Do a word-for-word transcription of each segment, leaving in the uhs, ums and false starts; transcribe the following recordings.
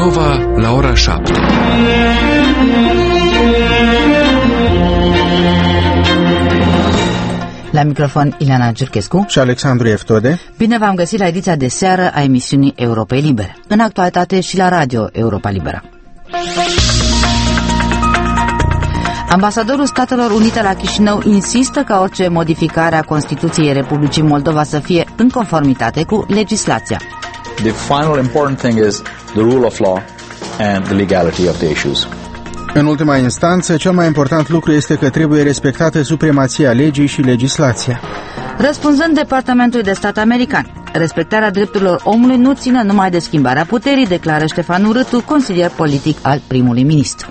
Moldova la ora șapte. La microfon Ileana Giurchescu și Alexandru Eftode. Bine v-am găsit la ediția de seară a emisiunii Europei Libere, în actualitate și la radio Europa Liberă. Ambasadorul Statelor Unite la Chișinău insistă ca orice modificare a Constituției Republicii Moldova să fie în conformitate cu legislația. The final important thing is the rule of law and the legality of the issues. În ultima instanță, cel mai important lucru este că trebuie respectată supremația legii și legislația. Răspunzând Departamentului de Stat american, respectarea drepturilor omului nu ține numai de schimbarea puterii, declară Ștefan Urâtu, consilier politic al primului ministru.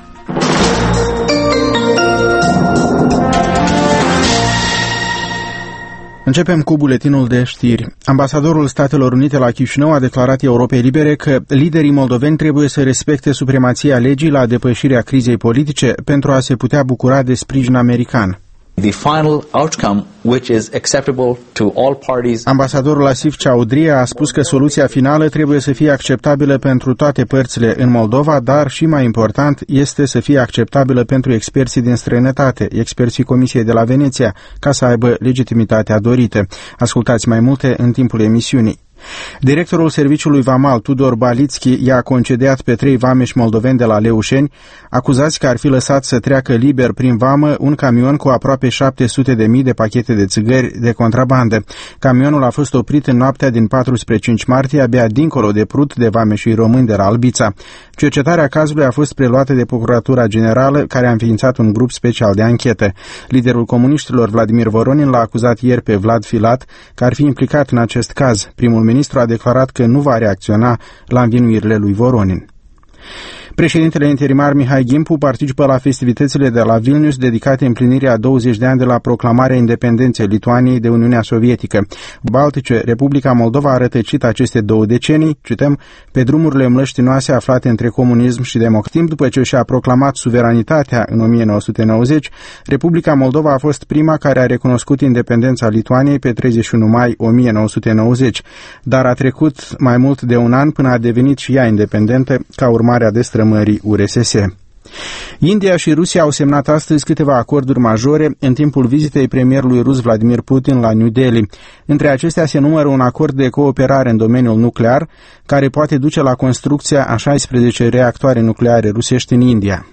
Începem cu buletinul de știri. Ambasadorul Statelor Unite la Chișinău a declarat Europei Libere că liderii moldoveni trebuie să respecte supremația legii la depășirea crizei politice pentru a se putea bucura de sprijin american. The final outcome, which is acceptable to all parties. Ambasadorul Asif Ceaudria a spus că soluția finală trebuie să fie acceptabilă pentru toate părțile în Moldova, dar și mai important este să fie acceptabilă pentru experții din străinătate, experții Comisiei de la Veneția, ca să aibă legitimitatea dorită. Ascultați mai multe în timpul emisiunii. Directorul Serviciului Vamal, Tudor Balitski, i-a concediat pe trei vameși moldoveni de la Leușeni, acuzați că ar fi lăsat să treacă liber prin vamă un camion cu aproape șapte sute de mii de pachete de țigări de contrabandă. Camionul a fost oprit în noaptea din patru spre cinci martie, abia dincolo de Prut, de vameșii români de la Albița. Cercetarea cazului a fost preluată de Procuratura Generală, care a înființat un grup special de anchetă. Liderul comuniștilor Vladimir Voronin l-a acuzat ieri pe Vlad Filat că ar fi implicat în acest caz. Primul ministru a declarat că nu va reacționa la învinuirile lui Voronin. Președintele interimar Mihai Gimpu participă la festivitățile de la Vilnius dedicate împlinirii a douăzeci de ani de la proclamarea independenței Lituaniei de Uniunea Sovietică. Baltice, Republica Moldova a rătăcit aceste două decenii, cităm, pe drumurile mlăștinoase aflate între comunism și democrație. Timp după ce și-a proclamat suveranitatea în o mie nouă sute nouăzeci, Republica Moldova a fost prima care a recunoscut independența Lituaniei pe treizeci și unu mai o mie nouă sute nouăzeci, dar a trecut mai mult de un an până a devenit și ea independentă ca urmare a destrămării U R S S. India și Rusia au semnat astăzi câteva acorduri majore în timpul vizitei premierului rus Vladimir Putin la New Delhi. Între acestea se numără un acord de cooperare în domeniul nuclear, care poate duce la construcția a șaisprezece reactoare nucleare rusești în India.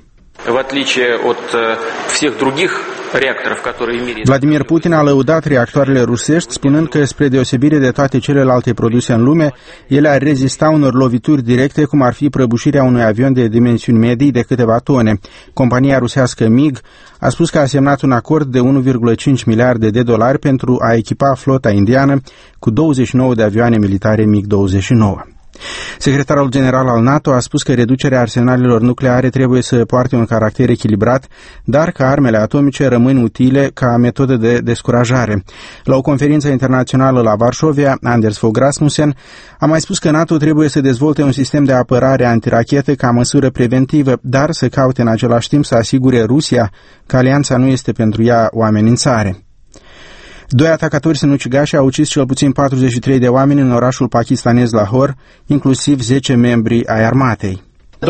Vladimir Putin a lăudat reactoarele rusești, spunând că, spre deosebire de toate celelalte produse în lume, ele ar rezista unor lovituri directe, cum ar fi prăbușirea unui avion de dimensiuni medii de câteva tone. Compania rusească MiG a spus că a semnat un acord de unu virgulă cinci miliarde de dolari pentru a echipa flota indiană cu douăzeci și nouă de avioane militare MiG douăzeci și nouă. Secretarul general al NATO a spus că reducerea arsenalelor nucleare trebuie să poarte un caracter echilibrat, dar că armele atomice rămân utile ca metodă de descurajare. La o conferință internațională la Varșovia, Anders Fogh Rasmussen a mai spus că NATO trebuie să dezvolte un sistem de apărare antirachetă ca măsură preventivă, dar să caute în același timp să asigure Rusia că alianța nu este pentru ea o amenințare. Doi atacatori sinucigași au ucis cel puțin patruzeci și trei de oameni în orașul pakistanez Lahore, inclusiv zece membri ai armatei.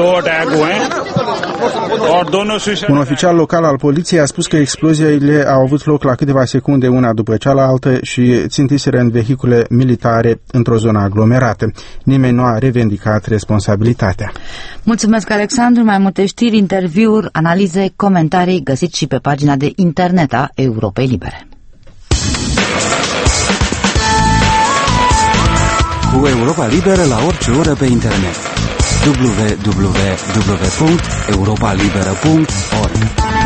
Un oficial local al poliției a spus că exploziile au avut loc la câteva secunde una după cealaltă și țintiseră în vehicule militare într-o zonă aglomerată. Nimeni nu a revendicat responsabilitatea. Mulțumesc, Alexandru. Mai multe știri, interviuri, analize, comentarii găsiți și pe pagina de internet a Europei Libere. Cu Europa Liberă la orice oră pe internet. w w w punct europa liberă punct org.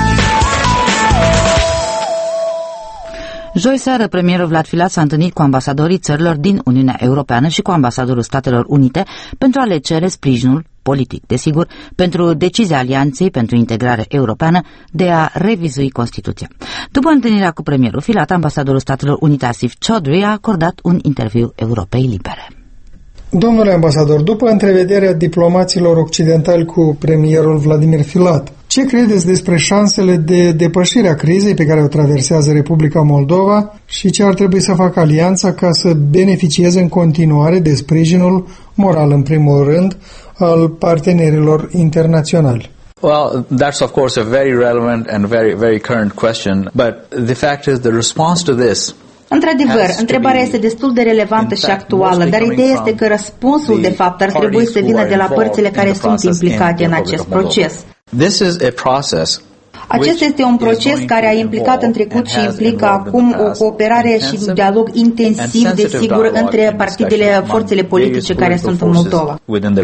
Joi seară, premierul Vlad Filat s-a întâlnit cu ambasadorii țărilor din Uniunea Europeană și cu ambasadorul Statelor Unite pentru a le cere sprijinul politic, desigur, pentru decizia Alianței pentru integrare europeană de a revizui Constituția. După întâlnirea cu premierul Filat, ambasadorul Statelor Unite Asif Chaudhry a acordat un interviu Europei Libere. Domnule ambasador, după întrevederea diplomaților occidentali cu premierul Vladimir Filat, Ce credeți despre șansele de depășire a crizei pe care o traversează Republica Moldova și ce ar trebui să facă Alianța ca să beneficieze în continuare de sprijinul moral, în primul rând, al partenerilor internaționali? Well, that's of course a very relevant and very, very current question, but the fact is the response to this. Într-adevăr, întrebarea este destul de relevantă și actuală, dar ideea este că răspunsul, de fapt, ar trebui să vină de la părțile care sunt implicate în acest proces. This is a process. Acesta este un proces care a implicat în trecut și implică acum o cooperare și un dialog intensiv, desigur, între partidele, forțele politice care sunt în Moldova.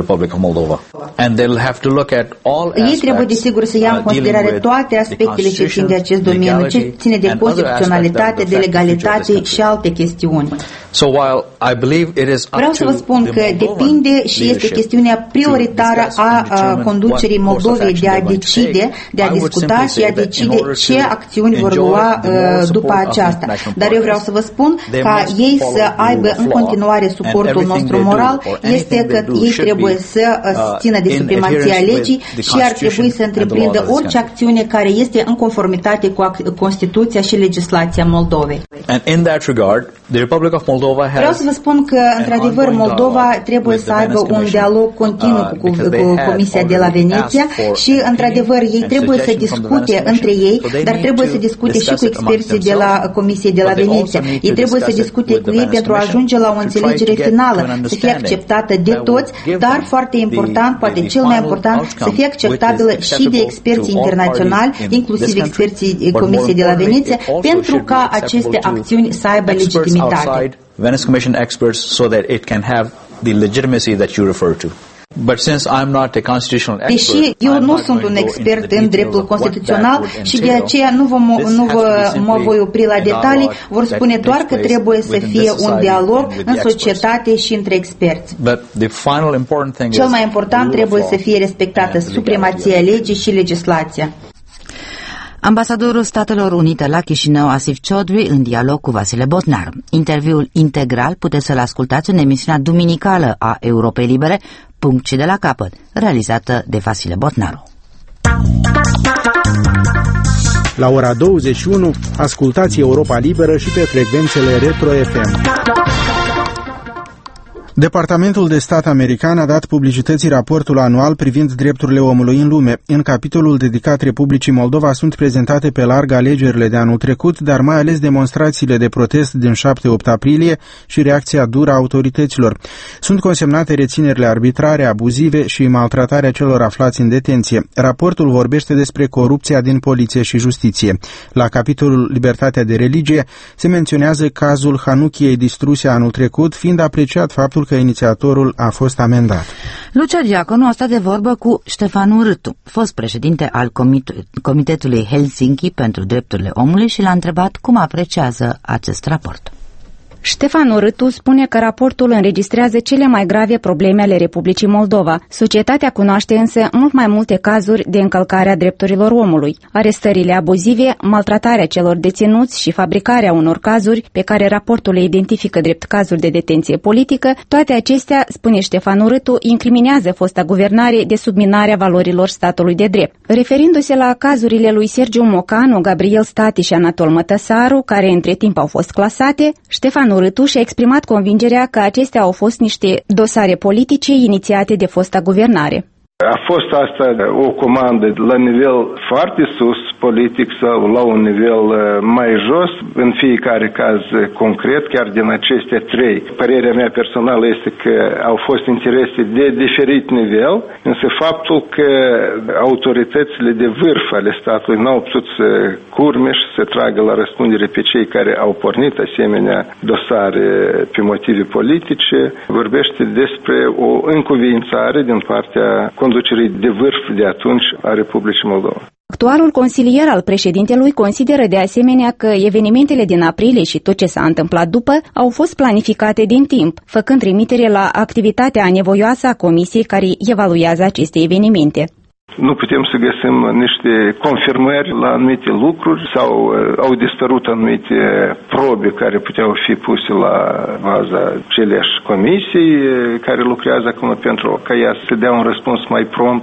Ei trebuie, desigur, să ia în considerare toate aspectele ce țin de acest domeniu, ce ține de constituționalitate, de legalitate și alte chestiuni. Vreau să vă spun că depinde și este chestiunea prioritară a conducerii Moldovei de a decide, de a discuta și a decide ce acțiuni vor lua uh, după aceasta. Dar eu vreau să vă spun ca ei să aibă în continuare suportul nostru moral, este că ei trebuie să uh, țină de supremația legii și ar trebui să întreprindă orice acțiune care este în conformitate cu Constituția și legislația Moldovei. Vreau să vă spun că, într-adevăr, Moldova trebuie să aibă un dialog continuu cu, cu Comisia de la Veneția și, într-adevăr, ei trebuie să discute între ei, dar trebuie să discute și cu experții de la Comisia de la Veneția. Ei trebuie să discute cu ei pentru a ajunge la o înțelegere finală, să fie acceptată de toți, dar, foarte important, poate cel mai important, să fie acceptabilă și de experții internaționali, inclusiv experții Comisiei de la Veneția, pentru ca aceste acțiuni să aibă legitimitate. Venice Commission experts so that it can have the legitimacy that you refer to. But since I'm not a constitutional expert, deși eu nu sunt un expert în dreptul constituțional și de aceea nu, vă, nu vă, mă voi opri la detalii, vor spune doar că trebuie să fie un dialog în societate și între experți. Cel mai important trebuie să fie respectată supremația legii și legislația. Ambasadorul Statelor Unite la Chișinău, Asif Chaudhry, în dialog cu Vasile Botnar. Interviul integral puteți să-l ascultați în emisiunea duminicală a Europei Libere, Punct și de la capăt, realizată de Vasile Botnaru. La ora douăzeci și unu, ascultați Europa Liberă și pe frecvențele Retro F M. Departamentul de Stat american a dat publicității raportul anual privind drepturile omului în lume. În capitolul dedicat Republicii Moldova sunt prezentate pe larg alegerile de anul trecut, dar mai ales demonstrațiile de protest din șapte-opt aprilie și reacția dură a autorităților. Sunt consemnate reținerile arbitrare, abuzive și maltratarea celor aflați în detenție. Raportul vorbește despre corupția din poliție și justiție. La capitolul Libertatea de religie se menționează cazul Hanuchiei distruse anul trecut, fiind apreciat faptul că inițiatorul a fost amendat. Lucia Diaconu a stat de vorbă cu Ștefan Râtu, fost președinte al comit- Comitetului Helsinki pentru Drepturile Omului, și l-a întrebat cum apreciază acest raport. Ștefan Râtu spune că raportul înregistrează cele mai grave probleme ale Republicii Moldova. Societatea cunoaște însă mult mai multe cazuri de încălcare a drepturilor omului. Arestările abuzive, maltratarea celor deținuți și fabricarea unor cazuri pe care raportul le identifică drept cazuri de detenție politică, toate acestea, spune Ștefan Râtu, incriminează fosta guvernare de subminarea valorilor statului de drept. Referindu-se la cazurile lui Sergiu Mocanu, Gabriel Stati și Anatol Mătăsaru, care între timp au fost clasate, Ștefan Râtu și-a exprimat convingerea că acestea au fost niște dosare politice inițiate de fosta guvernare. A fost asta o comandă la nivel foarte sus, politic, sau la un nivel mai jos, în fiecare caz concret, chiar din acestea trei. Părerea mea personală este că au fost interese de diferit nivel, însă faptul că autoritățile de vârf ale statului n-au putut să curme și să tragă la răspundere pe cei care au pornit asemenea dosare pe motive politice, vorbește despre o încuviințare din partea conducerii de vârf de atunci a Republicii Moldova. Actualul consilier al președintelui consideră de asemenea că evenimentele din aprilie și tot ce s-a întâmplat după au fost planificate din timp, făcând trimitere la activitatea anevoioasă a comisiei care evaluează aceste evenimente. Nu putem să găsim niște confirmări la anumite lucruri sau uh, au dispărut anumite probe care puteau fi puse la baza celeși comisii care lucrează acum pentru ca ea să dea un răspuns mai prompt.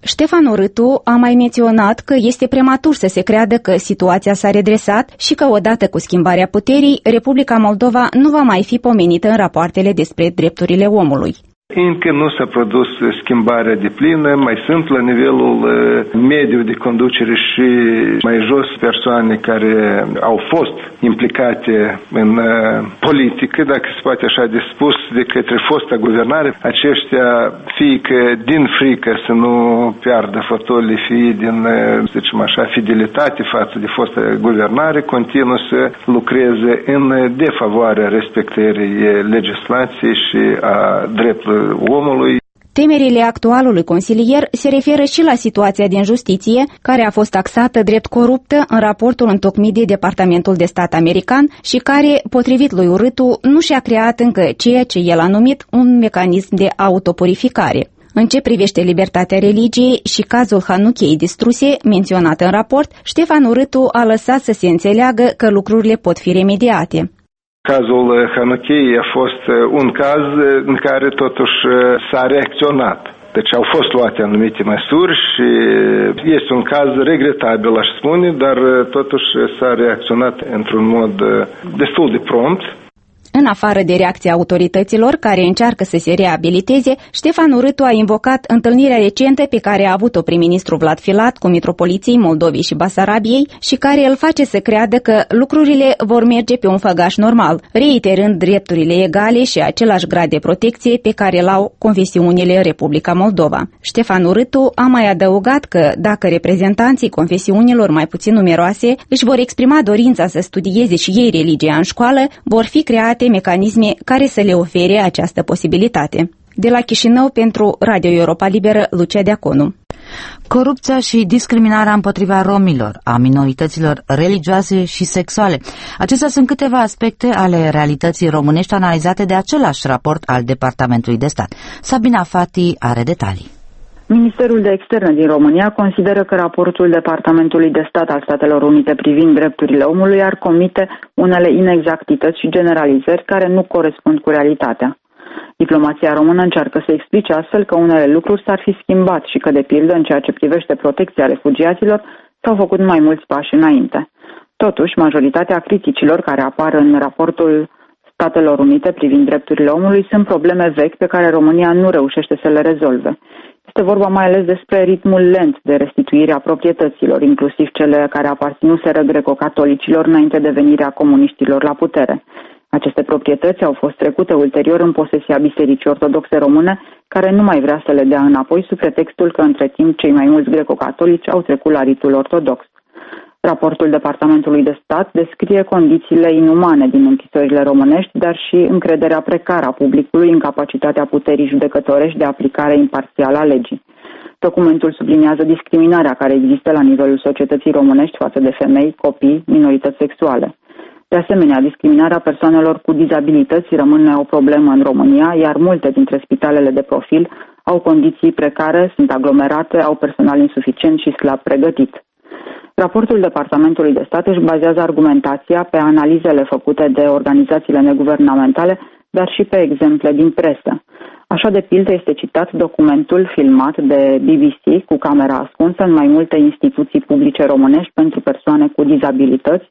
Ștefan Urâtu a mai menționat că este prematur să se creadă că situația s-a redresat și că odată cu schimbarea puterii, Republica Moldova nu va mai fi pomenită în rapoartele despre drepturile omului. Încă nu s-a produs schimbarea deplină, mai sunt la nivelul mediu de conducere și mai jos persoane care au fost implicate în politică, dacă se poate așa de spus, de către fosta guvernare. Aceștia, fie că din frică să nu piardă fotolii, fie din, să zicem așa, fidelitate față de fosta guvernare, continuă să lucreze în defavoarea respectării legislației și a drepturilor omului. Temerile actualului consilier se referă și la situația din justiție, care a fost taxată drept coruptă în raportul întocmit de Departamentul de Stat american și care, potrivit lui Urâtu, nu și-a creat încă ceea ce el a numit un mecanism de autopurificare. În ce privește libertatea religiei și cazul Hanuchei distruse, menționat în raport, Ștefan Urâtu a lăsat să se înțeleagă că lucrurile pot fi remediate. Cazul Hanuchei a fost un caz în care totuși s-a reacționat. Deci au fost luate anumite măsuri și este un caz regretabil, aș spune, dar totuși s-a reacționat într-un mod destul de prompt. În afară de reacția autorităților care încearcă să se reabiliteze, Ștefan Urâtu a invocat întâlnirea recentă pe care a avut-o prim-ministru Vlad Filat cu mitropoliții Moldovei și Basarabiei și care îl face să creadă că lucrurile vor merge pe un făgaș normal, reiterând drepturile egale și același grad de protecție pe care l-au confesiunile în Republica Moldova. Ștefan Urâtu a mai adăugat că dacă reprezentanții confesiunilor mai puțin numeroase își vor exprima dorința să studieze și ei religia în școală, vor fi create mecanisme care să le ofere această posibilitate. De la Chișinău pentru Radio Europa Liberă, Lucia Deaconu. Corupția și discriminarea împotriva romilor, a minorităților religioase și sexuale. Acestea sunt câteva aspecte ale realității românești analizate de același raport al Departamentului de Stat. Sabina Fati are detalii. Ministerul de Externe din România consideră că raportul Departamentului de Stat al Statelor Unite privind drepturile omului ar comite unele inexactități și generalizări care nu corespund cu realitatea. Diplomația română încearcă să explice astfel că unele lucruri s-ar fi schimbat și că, de pildă, în ceea ce privește protecția refugiaților, s-au făcut mai mulți pași înainte. Totuși, majoritatea criticilor care apar în raportul Statelor Unite privind drepturile omului sunt probleme vechi pe care România nu reușește să le rezolve. Este vorba mai ales despre ritmul lent de restituire a proprietăților, inclusiv cele care aparținuseră greco-catolicilor înainte de venirea comuniștilor la putere. Aceste proprietăți au fost trecute ulterior în posesia Bisericii Ortodoxe Române, care nu mai vrea să le dea înapoi sub pretextul că între timp cei mai mulți greco-catolici au trecut la ritul ortodox. Raportul Departamentului de Stat descrie condițiile inumane din închisorile românești, dar și încrederea precară a publicului în capacitatea puterii judecătorești de aplicare imparțială a legii. Documentul subliniază discriminarea care există la nivelul societății românești față de femei, copii, minorități sexuale. De asemenea, discriminarea persoanelor cu dizabilități rămâne o problemă în România, iar multe dintre spitalele de profil au condiții precare, sunt aglomerate, au personal insuficient și slab pregătit. Raportul Departamentului de Stat își bazează argumentația pe analizele făcute de organizațiile neguvernamentale, dar și pe exemple din presă. Așa, de pildă, este citat documentul filmat de B B C cu camera ascunsă în mai multe instituții publice românești pentru persoane cu dizabilități,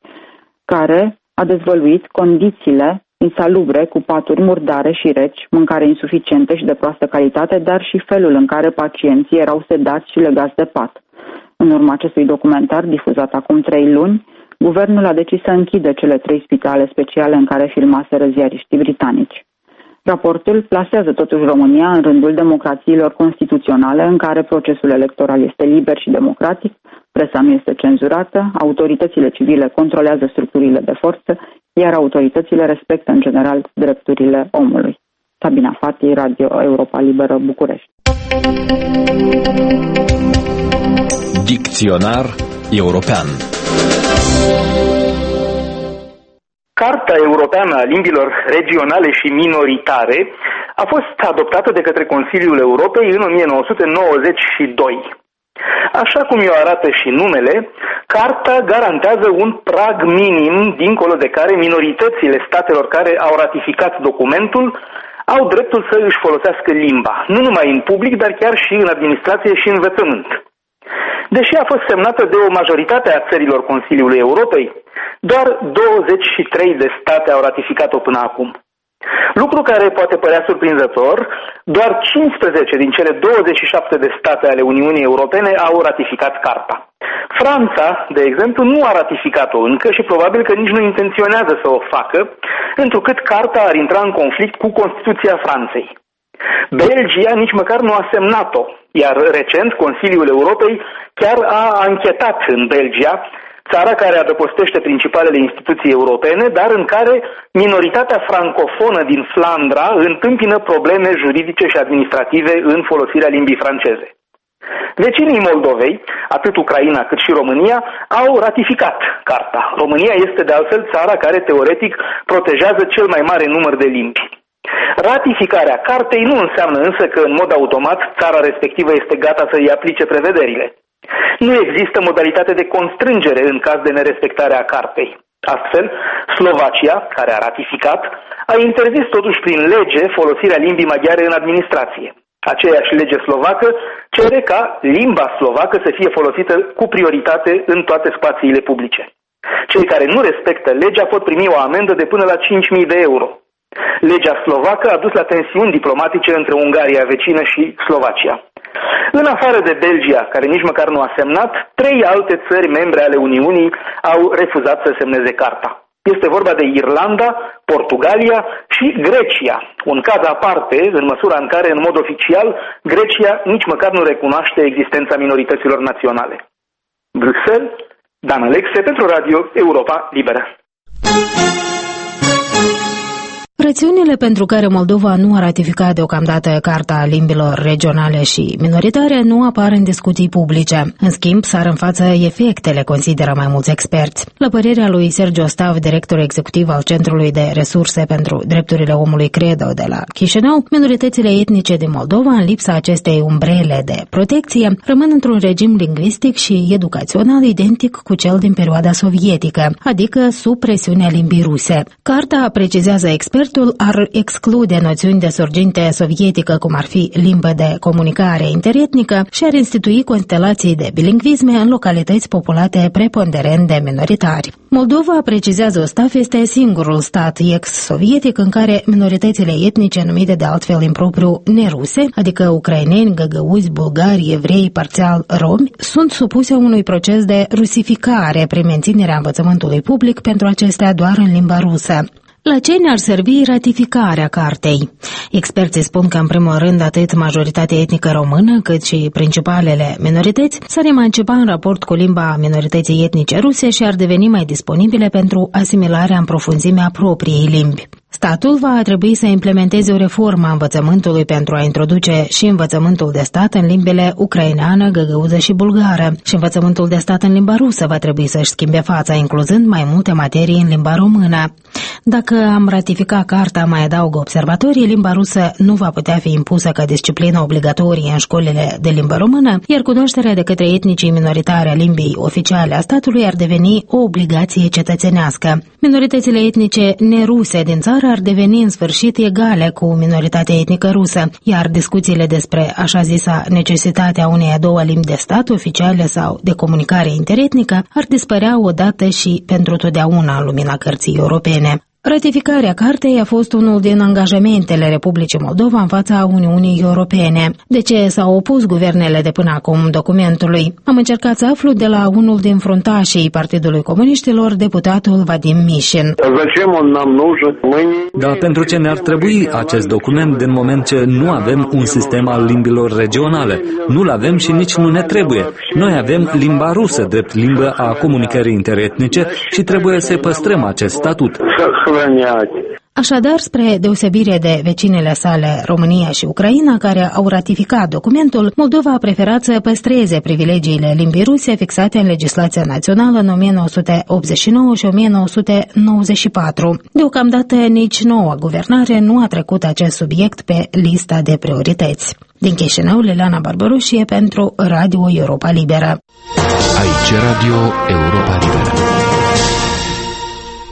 care a dezvăluit condițiile insalubre cu paturi murdare și reci, mâncare insuficientă și de proastă calitate, dar și felul în care pacienții erau sedați și legați de pat. În urma acestui documentar, difuzat acum trei luni, guvernul a decis să închidă cele trei spitale speciale în care filmaseră ziariștii britanici. Raportul plasează totuși România în rândul democrațiilor constituționale în care procesul electoral este liber și democratic, presa nu este cenzurată, autoritățile civile controlează structurile de forță, iar autoritățile respectă în general drepturile omului. Sabina Fati, Radio Europa Liberă, București. Dicționar european. Carta Europeană a Limbilor Regionale și Minoritare a fost adoptată de către Consiliul Europei în o mie nouă sute nouăzeci și doi. Așa cum o arată și numele, Carta garantează un prag minim dincolo de care minoritățile statelor care au ratificat documentul au dreptul să își folosească limba, nu numai în public, dar chiar și în administrație și învățământ. Deși a fost semnată de o majoritate a țărilor Consiliului Europei, doar douăzeci și trei de state au ratificat-o până acum. Lucru care poate părea surprinzător, doar cincisprezece din cele douăzeci și șapte de state ale Uniunii Europene au ratificat Carta. Franța, de exemplu, nu a ratificat-o încă și probabil că nici nu intenționează să o facă, întrucât Carta ar intra în conflict cu Constituția Franței. Belgia nici măcar nu a semnat-o, iar recent Consiliul Europei chiar a anchetat în Belgia, țara care adăpostește principalele instituții europene, dar în care minoritatea francofonă din Flandra întâmpină probleme juridice și administrative în folosirea limbii franceze. Vecinii Moldovei, atât Ucraina cât și România, au ratificat Carta. România este de altfel țara care teoretic protejează cel mai mare număr de limbi. Ratificarea Cartei nu înseamnă însă că în mod automat țara respectivă este gata să îi aplice prevederile. Nu există modalitate de constrângere în caz de nerespectare a Cartei. Astfel, Slovacia, care a ratificat, a interzis totuși prin lege folosirea limbii maghiare în administrație. Aceeași lege slovacă cere ca limba slovacă să fie folosită cu prioritate în toate spațiile publice. Cei care nu respectă legea pot primi o amendă de până la cinci mii de euro. Legea slovacă a dus la tensiuni diplomatice între Ungaria vecină și Slovacia. În afară de Belgia, care nici măcar nu a semnat, trei alte țări membre ale Uniunii au refuzat să semneze Carta. Este vorba de Irlanda, Portugalia și Grecia, un caz aparte în măsura în care, în mod oficial, Grecia nici măcar nu recunoaște existența minorităților naționale. Bruxelles, Dan Alexe pentru Radio Europa Liberă. Rațiunile pentru care Moldova nu a ratificat deocamdată Carta limbilor regionale și minoritare nu apar în discuții publice. În schimb, sar în față efectele, consideră mai mulți experți. La părerea lui Sergiu Ostav, director executiv al Centrului de Resurse pentru Drepturile Omului Credo de la Chișinău, minoritățile etnice din Moldova, în lipsa acestei umbrele de protecție, rămân într-un regim lingvistic și educațional identic cu cel din perioada sovietică, adică sub presiunea limbii ruse. Carta, precizează expertul, ar exclude noțiuni de sorginte sovietică, cum ar fi limbă de comunicare interetnică, și ar institui constelații de bilingvisme în localități populate preponderent de minoritari. Moldova, precizează Ostaf, este singurul stat ex-sovietic în care minoritățile etnice, numite de altfel impropriu neruse, adică ucraineni, găgăuzi, bulgari, evrei, parțial romi, sunt supuse unui proces de rusificare prin menținerea învățământului public pentru acestea doar în limba rusă. La ce ne-ar servi ratificarea Cartei? Experții spun că, în primul rând, atât majoritatea etnică română, cât și principalele minorități s-ar emancipa în raport cu limba minorității etnice ruse și ar deveni mai disponibile pentru asimilarea în profunzime a propriei limbi. Statul va trebui să implementeze o reformă a învățământului pentru a introduce și învățământul de stat în limbile ucraineană, găgăuză și bulgară, și învățământul de stat în limba rusă va trebui să-și schimbe fața, incluzând mai multe materii în limba română. Dacă am ratificat Carta, mai adaugă observatorii, limba rusă nu va putea fi impusă ca disciplină obligatorie în școlile de limbă română, iar cunoașterea de către etnicii minoritare a limbii oficiale a statului ar deveni o obligație cetățenească. Minoritățile etnice neruse din țară ar deveni în sfârșit egale cu minoritatea etnică rusă, iar discuțiile despre așa zisa necesitatea unei a doua limbi de stat oficiale sau de comunicare interetnică ar dispărea odată și pentru totdeauna în lumina cărții europene. Ratificarea Cartei a fost unul din angajamentele Republicii Moldova în fața Uniunii Europene. De ce s-au opus guvernele de până acum documentului? Am încercat să aflu de la unul din fruntașii Partidului Comuniștilor, deputatul Vadim Mișin. Dar pentru ce ne-ar trebui acest document din moment ce nu avem un sistem al limbilor regionale? Nu-l avem și nici nu ne trebuie. Noi avem limba rusă drept limbă a comunicării interetnice și trebuie să păstrăm acest statut. Așadar, spre deosebire de vecinele sale România și Ucraina, care au ratificat documentul, Moldova a preferat să păstreze privilegiile limbii ruse fixate în legislația națională în o mie nouă sute optzeci și nouă și o mie nouă sute nouăzeci și patru. Deocamdată, nici noua guvernare nu a trecut acest subiect pe lista de priorități. Din Chișinău, Liliana Barbaroșie pentru Radio Europa Liberă. Aici Radio Europa Liberă.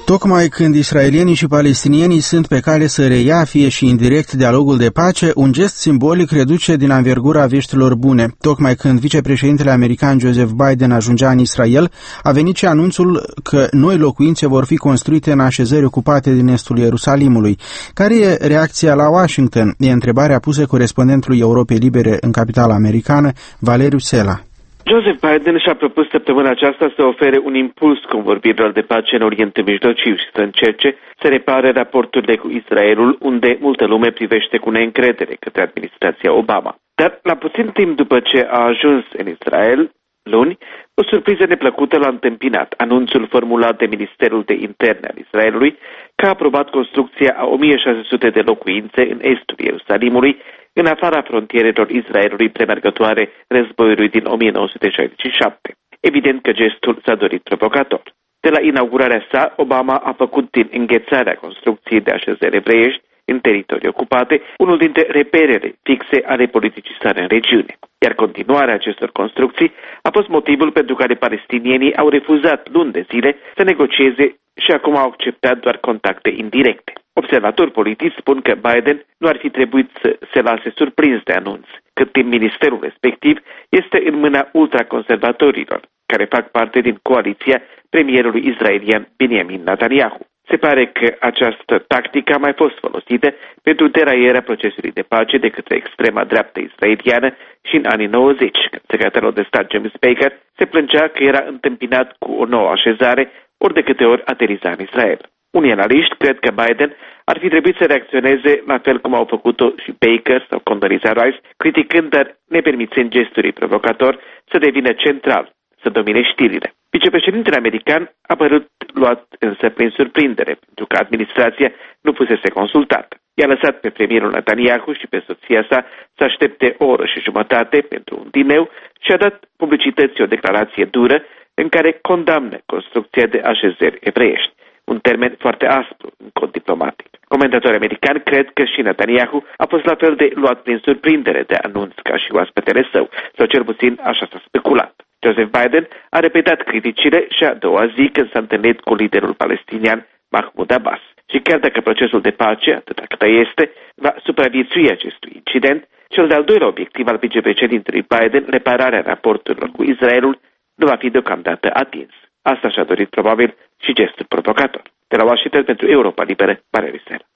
Tocmai când israelienii și palestinienii sunt pe cale să reia, fie și indirect, dialogul de pace, un gest simbolic reduce din anvergura veștilor bune. Tocmai când vicepreședintele american Joseph Biden ajungea în Israel, a venit și anunțul că noi locuințe vor fi construite în așezări ocupate din estul Ierusalimului. Care e reacția la Washington? E întrebarea pusă corespondentului Europei Libere în capitala americană, Valeriu Sela. Joseph Biden și-a propus săptămâna aceasta să ofere un impuls convorbirilor de pace în Orientul Mijlociu și să încerce să repare raporturile cu Israelul, unde multă lume privește cu neîncredere către administrația Obama. Dar la puțin timp după ce a ajuns în Israel, luni, o surpriză neplăcută l-a întâmpinat, anunțul formulat de Ministerul de Interne al Israelului că a aprobat construcția a o mie șase sute de locuințe în estul Ierusalimului, în afara frontierelor Israelului premergătoare războiului din o mie nouă sute șaizeci și șapte. Evident că gestul s-a dorit provocator. De la inaugurarea sa, Obama a făcut din înghețarea construcției de așezări evreiești în teritorii ocupate unul dintre reperele fixe ale politicii sale în regiune. Iar continuarea acestor construcții a fost motivul pentru care palestinienii au refuzat luni de zile să negocieze și acum au acceptat doar contacte indirecte. Observatori politici spun că Biden nu ar fi trebuit să se lase surprins de anunț, cât timp ministerul respectiv este în mâna ultraconservatorilor, care fac parte din coaliția premierului israelian Benjamin Netanyahu. Se pare că această tactică a mai fost folosită pentru deraierea procesului de pace de către extrema dreaptă israeliană și în anii nouăzeci, când secretarul de stat James Baker se plângea că era întâmpinat cu o nouă așezare ori de câte ori ateriza în Israel. Unii analiști cred că Biden ar fi trebuit să reacționeze la fel cum au făcut-o și Baker sau Condoleezza Rice, criticând, dar nepermițând gestului provocator să devină central, să domine știrile. Vicepreședintele american a părut luat însă prin surprindere, pentru că administrația nu fusese consultată. I-a lăsat pe premierul Netanyahu și pe soția sa să aștepte o oră și jumătate pentru un dineu și a dat publicității o declarație dură în care condamnă construcția de așezări evreiești. Un termen foarte aspru în cod diplomatic. Comentatori americani cred că și Netanyahu a fost la fel de luat prin surprindere de anunț ca și oaspetele său, sau cel puțin așa s-a speculat. Joseph Biden a repetat criticile și a doua zi când s-a întâlnit cu liderul palestinian Mahmoud Abbas. Și chiar dacă procesul de pace, atâta cât este, va supraviețui acestui incident, cel de-al doilea obiectiv al vicepreședintelui Biden, repararea raporturilor cu Israelul, nu va fi deocamdată atins. Asta și-a dorit probabil și gestul provocator. De la Washington pentru Europa Liberă, Valeriu Sela.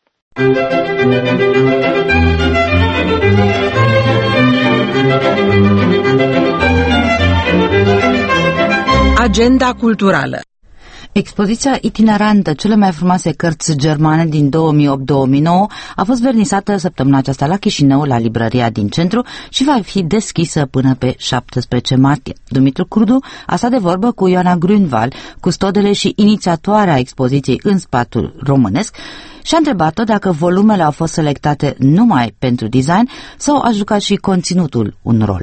Agenda culturală. Expoziția itinerantă Cele mai frumoase cărți germane din două mii opt două mii nouă a fost vernisată săptămâna aceasta la Chișinău, la librăria din centru și va fi deschisă până pe șaptesprezece martie. Dumitru Crudu a stat de vorbă cu Ioana Grünwald, custodele și inițiatoarea expoziției În spatul românesc, și a întrebat-o dacă volumele au fost selectate numai pentru design sau a jucat și conținutul un rol.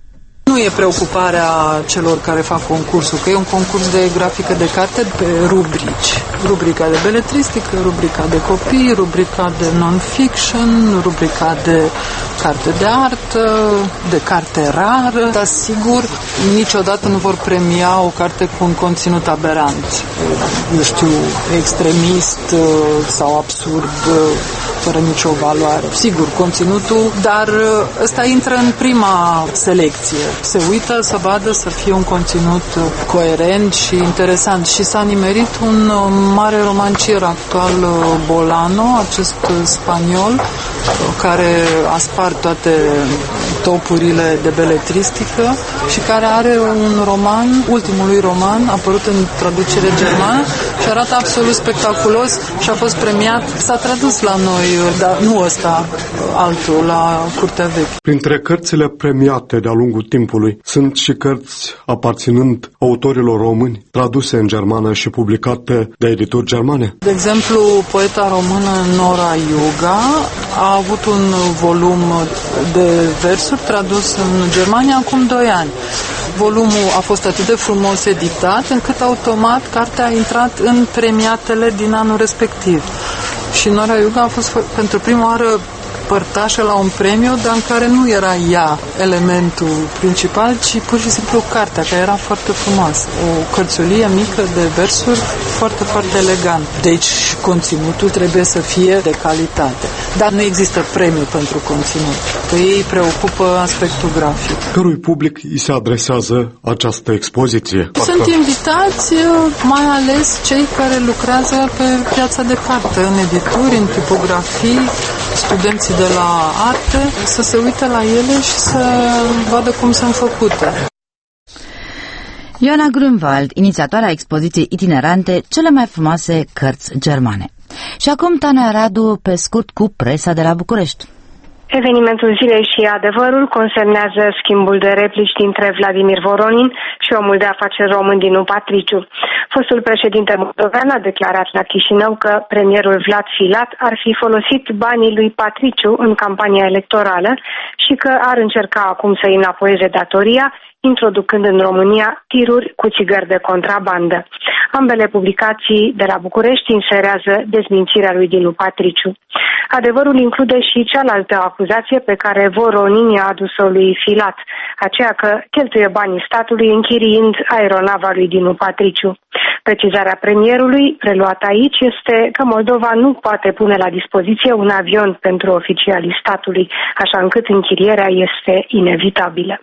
Nu e preocuparea celor care fac concursul, că e un concurs de grafică de carte pe rubrici. Rubrica de beletristică, rubrica de copii, rubrica de non-fiction, rubrica de carte de artă, de carte rară. Dar sigur, niciodată nu vor premia o carte cu un conținut aberant, eu știu, extremist sau absurd, fără nicio valoare. Sigur, conținutul, dar ăsta intră în prima selecție. Se uită să vadă să fie un conținut coerent și interesant. Și s-a nimerit un mare romancier actual, Bolano, acest spaniol, care a spart toate topurile de beletristică și care are un roman, ultimul lui roman, apărut în traducere germană și arată absolut spectaculos și a fost premiat. S-a tradus la noi, dar nu ăsta, altul, la Curtea Veche. Printre cărțile premiate de-a lungul timpului sunt și cărți aparținând autorilor români, traduse în germană și publicate de editori germane. De exemplu, poeta română Nora Iuga a avut un volum de versuri tradus în Germania acum doi ani. Volumul a fost atât de frumos editat încât automat cartea a intrat în premiatele din anul respectiv. Și Nora Iuga a fost pentru prima oară părtașă la un premiu, dar în care nu era ea elementul principal, ci pur și simplu cartea, care era foarte frumoasă. O cărțulie mică de versuri foarte, foarte elegant. Deci conținutul trebuie să fie de calitate. Dar nu există premiu pentru conținut. Că ei preocupă aspectul grafic. Cărui public îi se adresează această expoziție? Sunt invitați mai ales cei care lucrează pe piața de carte, în edituri, în tipografii, studenții de la arte, să se uite la ele și să vadă cum sunt făcute. Ioana Grünwald, inițiatoarea expoziției itinerante Cele mai frumoase cărți germane. Și acum Tania Radu, pe scurt, cu presa de la București. Evenimentul zilei și adevărul consemnează schimbul de replici dintre Vladimir Voronin și omul de afaceri român Dinu Patriciu. Fostul președinte moldovean a declarat la Chișinău că premierul Vlad Filat ar fi folosit banii lui Patriciu în campania electorală și că ar încerca acum să îi înapoieze datoria, introducând în România tiruri cu țigări de contrabandă. Ambele publicații de la București inserează dezmințirea lui Dinu Patriciu. Adevărul include și cealaltă acuzație pe care Voronin i-a adus-o lui Filat, aceea că cheltuie banii statului închiriind aeronava lui Dinu Patriciu. Precizarea premierului, preluată aici, este că Moldova nu poate pune la dispoziție un avion pentru oficialii statului, așa încât închirierea este inevitabilă.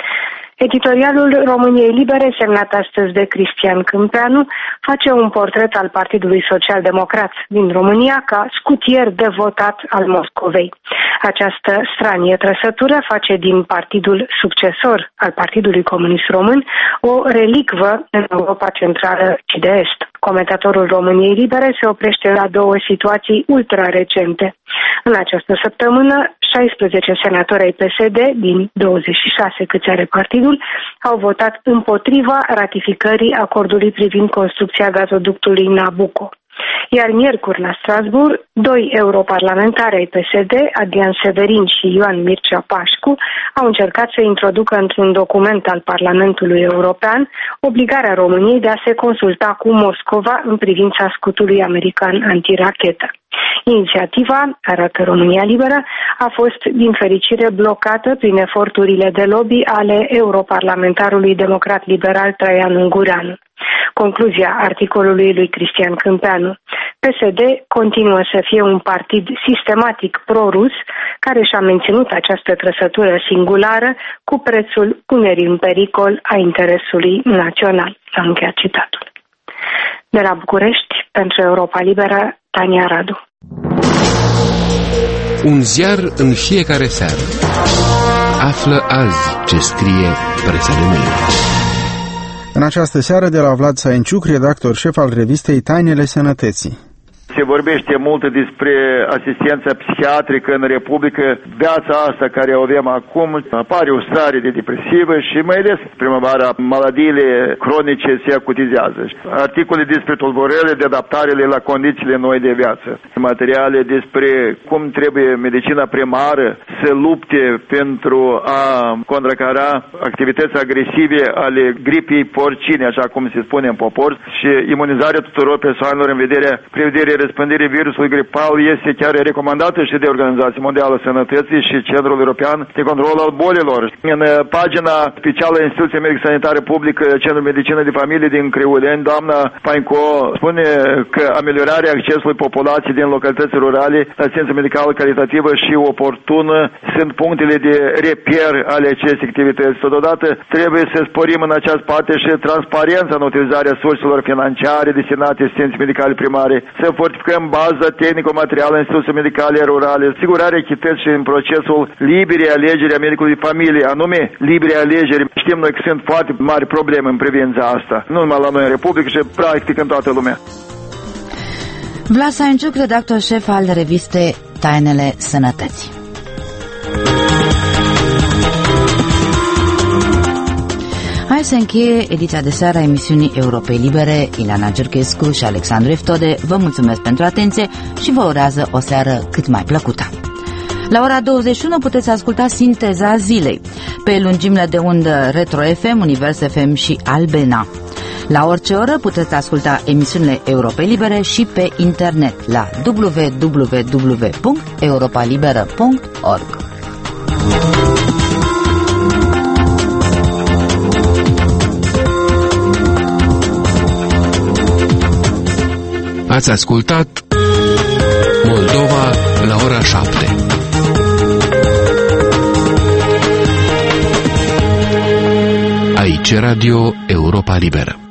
Editorialul României Libere, semnat astăzi de Cristian Câmpeanu, face un portret al Partidului Social-Democrat din România ca scutier devotat al Moscovei. Această stranie trăsătură face din partidul succesor al Partidului Comunist Român o relicvă în Europa Centrală și de Est. Comentatorul României Libere se oprește la două situații ultra-recente. În această săptămână, șaisprezece senatori ai P S D din douăzeci și șase câți are partidul au votat împotriva ratificării acordului privind construcția gazoductului Nabucco. Iar miercuri la Strasbourg, doi europarlamentari ai P S D, Adrian Severin și Ioan Mircea Pașcu, au încercat să introducă într-un document al Parlamentului European obligarea României de a se consulta cu Moscova în privința scutului american antirachetă. Inițiativa, arată România Liberă, a fost din fericire blocată prin eforturile de lobby ale europarlamentarului democrat liberal Traian Ungureanu. Concluzia articolului lui Cristian Câmpeanu. P S D continuă să fie un partid sistematic pro-rus care și-a menținut această trăsătură singulară cu prețul punerii în pericol a interesului național. S-a încheiat citatul. De la București, pentru Europa Liberă, Tania Radu. Un ziar în fiecare seară. Află azi ce scrie presa de mâine. În această seară de la Vlad Sainciuc, redactor șef al revistei Tainele Sănătății. Se vorbește mult despre asistența psihiatrică în Republică. Viața asta care o avem acum, apare o stare de depresivă și mai ales primăvara maladiile cronice se acutizează. Articole despre tulburările de adaptarele la condițiile noi de viață. Materiale despre cum trebuie medicina primară să lupte pentru a contracara activități agresive ale gripei porcine, așa cum se spune în popor, și imunizarea tuturor persoanelor în vederea prevederii răspândirii virusului gripal este chiar recomandată și de Organizația Mondială a Sănătății și Centrul European de Control al Bolilor. În pagina specială a Instituției Medică Sanitară Publică, Centrul Medicină de Familie din Crăuleni, doamna Painco spune că ameliorarea accesului populației din localități rurale la asistență medicală calitativă și oportună sunt punctele de reper ale acestei activități. Totodată trebuie să sporim în această parte și transparența în utilizarea surselor financiare destinate asistenței medicale primare, să fortificăm baza tehnico-materială în instituții medicale rurale, asigurarea echității și în procesul liberei alegeri a medicului de familie, anume liberei alegeri. Știm noi că sunt foarte mari probleme în privința asta, nu numai la noi în Republică, ci practic în toată lumea. Vlad Sainciuc, redactor șef al revistei Tainele Sănătății. Hai să încheie ediția de seară a emisiunii Europei Libere. Ileana Gerchescu și Alexandru Eftode vă mulțumesc pentru atenție și vă urează o seară cât mai plăcută. La ora douăzeci și unu puteți asculta Sinteza Zilei pe lungimile de undă Retro F M, Univers F M și Albena. La orice oră puteți asculta emisiunile Europei Libere și pe internet la w w w punct europa liberă punct org. Ați ascultat Moldova la ora șapte. Aici Radio Europa Liberă.